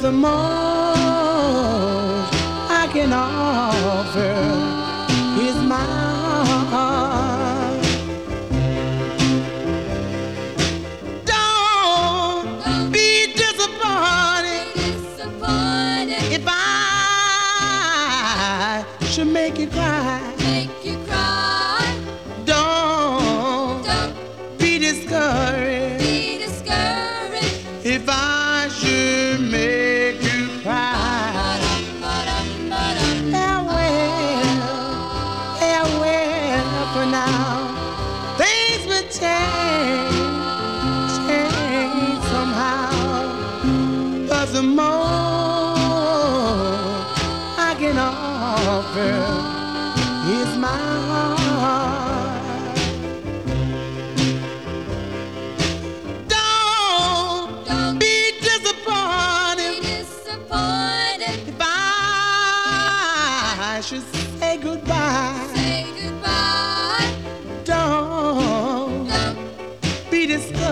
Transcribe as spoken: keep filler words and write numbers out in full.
the most I can offer is my heart. Don't, Don't be disappointed, disappointed if I should make you cry. Make you cry. Don't, Don't be discouraged, be discouraged if I should make you cry. Farewell, farewell for now. Things will change, change somehow. But the more I can offer is my heart. Don't, Don't be disappointed, be disappointed if I should say goodbye. say goodbye. Don't, Don't be discouraged